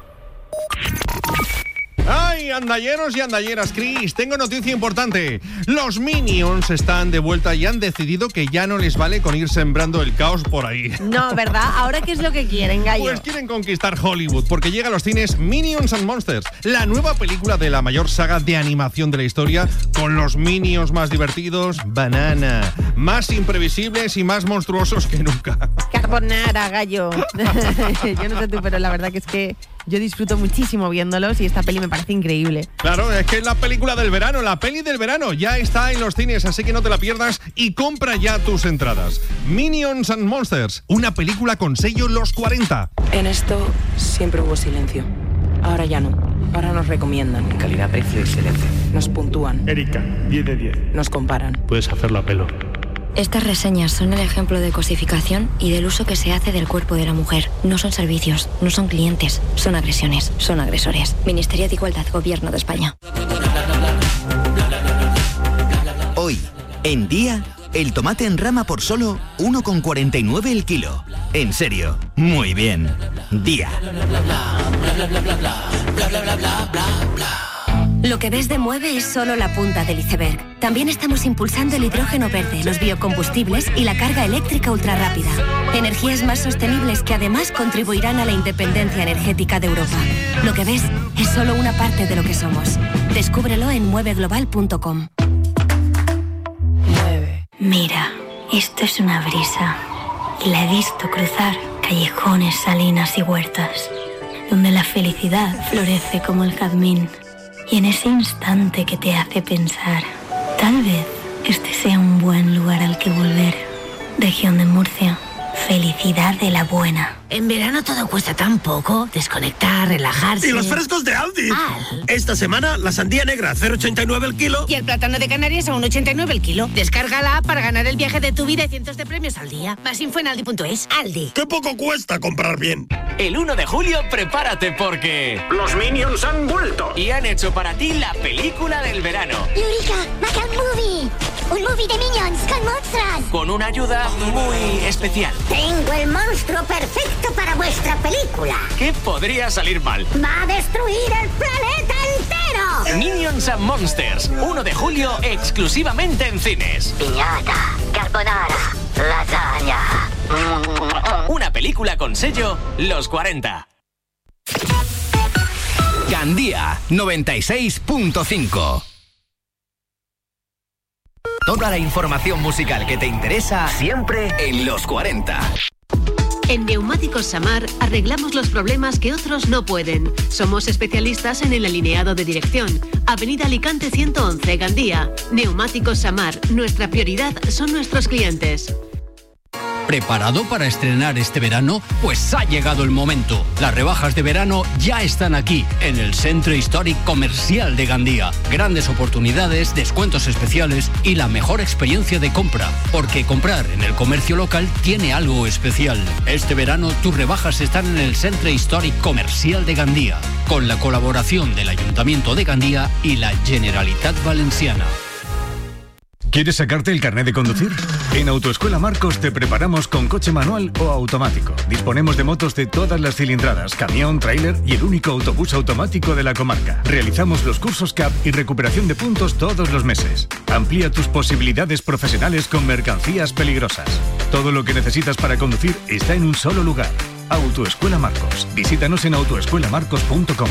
¡Ay, andalleros y andalleras! Chris, tengo noticia importante. Los Minions están de vuelta y han decidido que ya no les vale con ir sembrando el caos por ahí. No, ¿verdad? ¿Ahora qué es lo que quieren, gallo? Pues quieren conquistar Hollywood, porque llega a los cines Minions and Monsters, la nueva película de la mayor saga de animación de la historia, con los Minions más divertidos, banana, más imprevisibles y más monstruosos que nunca. Carbonara, gallo. Yo no sé tú, pero la verdad que es que yo disfruto muchísimo viéndolos y esta peli me parece increíble. Claro, es que es la película del verano, la peli del verano. Ya está en los cines, así que no te la pierdas y compra ya tus entradas. Minions and Monsters, una película con sello Los 40. En esto siempre hubo silencio. Ahora ya no. Ahora nos recomiendan. Calidad, precio, excelencia. Nos puntúan. Erika, 10 de 10. Nos comparan. Puedes hacerlo a pelo. Estas reseñas son el ejemplo de cosificación y del uso que se hace del cuerpo de la mujer. No son servicios, no son clientes, son agresiones, son agresores. Ministerio de Igualdad, Gobierno de España. Hoy, en Día, el tomate en rama por solo 1,49 el kilo. En serio, muy bien. Día. Lo que ves de Mueve es solo la punta del iceberg. También estamos impulsando el hidrógeno verde, los biocombustibles y la carga eléctrica ultrarrápida. Energías más sostenibles que además contribuirán a la independencia energética de Europa. Lo que ves es solo una parte de lo que somos. Descúbrelo en mueveglobal.com. Mira, esto es una brisa. Y la he visto cruzar callejones, salinas y huertas, donde la felicidad florece como el jazmín. Y en ese instante que te hace pensar, tal vez este sea un buen lugar al que volver. Región de Murcia, felicidad de la buena. En verano todo cuesta tan poco. Desconectar, relajarse. ¡Y los frescos de Aldi! Esta semana, la sandía negra, 0,89 el kilo. Y el plátano de Canarias a 1,89 el kilo. Descarga la app para ganar el viaje de tu vida y cientos de premios al día. Más info en aldi.es. Aldi. ¡Qué poco cuesta comprar bien! El 1 de julio prepárate porque... ¡Los Minions han vuelto! Y han hecho para ti la película del verano. Eureka, Macan Movie. Un movie de Minions con monstruos. Con una ayuda muy especial. Tengo el monstruo perfecto para vuestra película. ¿Qué podría salir mal? ¡Va a destruir el planeta entero! Minions and Monsters, 1 de julio exclusivamente en cines. Piñata, carbonara, lasaña. Una película con sello Los 40. Gandía 96.5. Toda la información musical que te interesa siempre en Los 40. En Neumáticos Samar arreglamos los problemas que otros no pueden. Somos especialistas en el alineado de dirección. Avenida Alicante 111, Gandía. Neumáticos Samar. Nuestra prioridad son nuestros clientes. ¿Preparado para estrenar este verano? Pues ha llegado el momento. Las rebajas de verano ya están aquí, en el Centro Histórico Comercial de Gandía. Grandes oportunidades, descuentos especiales y la mejor experiencia de compra. Porque comprar en el comercio local tiene algo especial. Este verano tus rebajas están en el Centro Histórico Comercial de Gandía, con la colaboración del Ayuntamiento de Gandía y la Generalitat Valenciana. ¿Quieres sacarte el carnet de conducir? En Autoescuela Marcos te preparamos con coche manual o automático. Disponemos de motos de todas las cilindradas, camión, tráiler y el único autobús automático de la comarca. Realizamos los cursos CAP y recuperación de puntos todos los meses. Amplía tus posibilidades profesionales con mercancías peligrosas. Todo lo que necesitas para conducir está en un solo lugar. Autoescuela Marcos. Visítanos en autoescuelamarcos.com.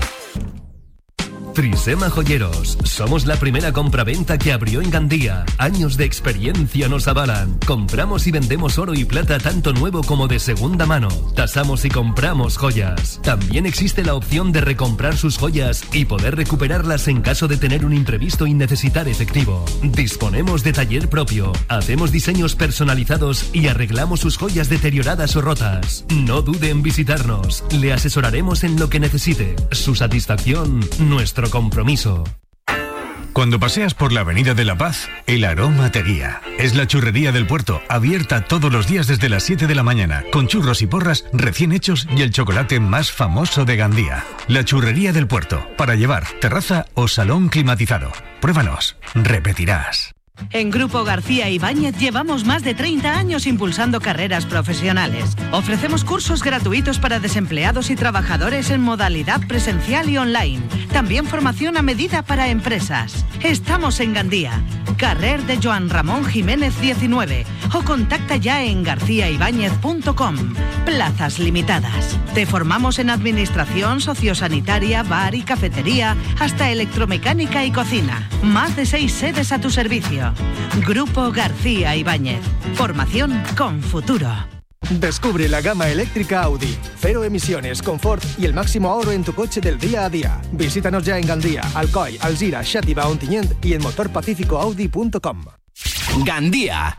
Trisema Joyeros. Somos la primera compraventa que abrió en Gandía. Años de experiencia nos avalan. Compramos y vendemos oro y plata tanto nuevo como de segunda mano. Tasamos y compramos joyas. También existe la opción de recomprar sus joyas y poder recuperarlas en caso de tener un imprevisto y necesitar efectivo. Disponemos de taller propio. Hacemos diseños personalizados y arreglamos sus joyas deterioradas o rotas. No dude en visitarnos. Le asesoraremos en lo que necesite. Su satisfacción, nuestro compromiso. Cuando paseas por la Avenida de la Paz, el aroma te guía. Es la Churrería del Puerto, abierta todos los días desde las 7 de la mañana, con churros y porras recién hechos y el chocolate más famoso de Gandía. La Churrería del Puerto, para llevar terraza o salón climatizado. Pruébanos, repetirás. En Grupo García Ibáñez llevamos más de 30 años impulsando carreras profesionales. Ofrecemos cursos gratuitos para desempleados y trabajadores en modalidad presencial y online. También formación a medida para empresas. Estamos en Gandía, carrer de Joan Ramón Jiménez 19 o contacta ya en garciaibáñez.com. Plazas limitadas. Te formamos en administración, sociosanitaria, bar y cafetería, hasta electromecánica y cocina. Más de 6 sedes a tu servicio. Grupo García Ibáñez. Formación con futuro. Descubre la gama eléctrica Audi. Cero emisiones, confort y el máximo ahorro en tu coche del día a día. Visítanos ya en Gandía, Alcoy, Alzira, Xàtiva, Ontinyent y en motorpacificoaudi.com. Gandía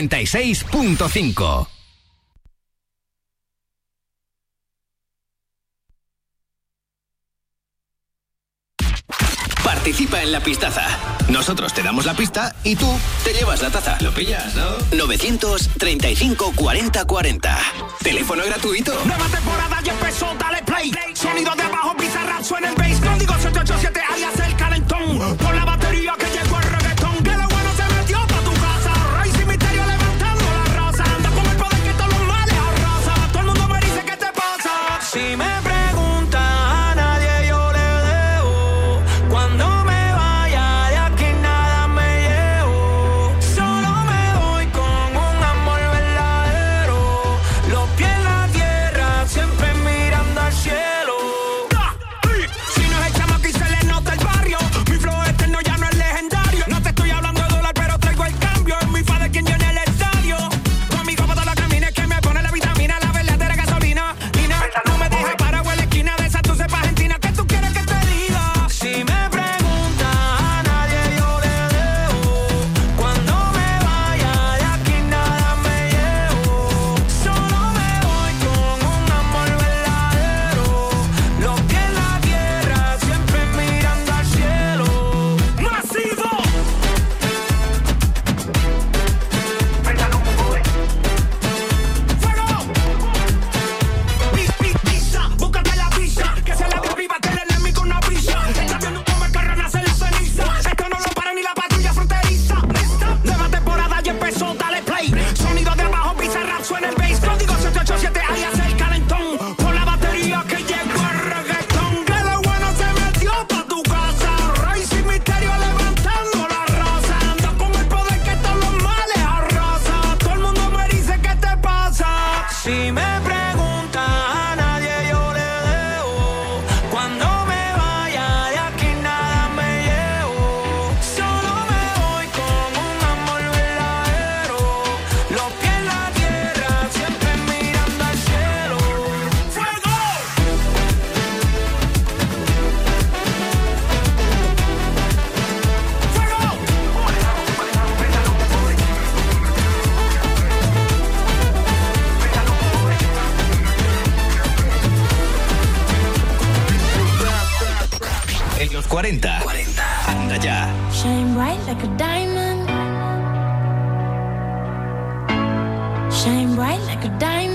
96.5. Participa en la pistaza. Nosotros te damos la pista y tú te llevas la taza. ¿Lo pillas, no? 935 40 40. Teléfono gratuito. Nueva temporada ya empezó, dale play. Sonido de abajo, Bizarrap suena el bass. Código 787 alias el calentón. Por la batería que llegó el reggaetón. Que lo bueno se metió pa' tu casa. Rey sin misterio levantando la raza. Anda con el poder que todos los males arrasa. Todo el mundo me dice ¿qué te pasa? Si me los 40. Anda ya. Shine bright like a diamond. Shine bright like a diamond.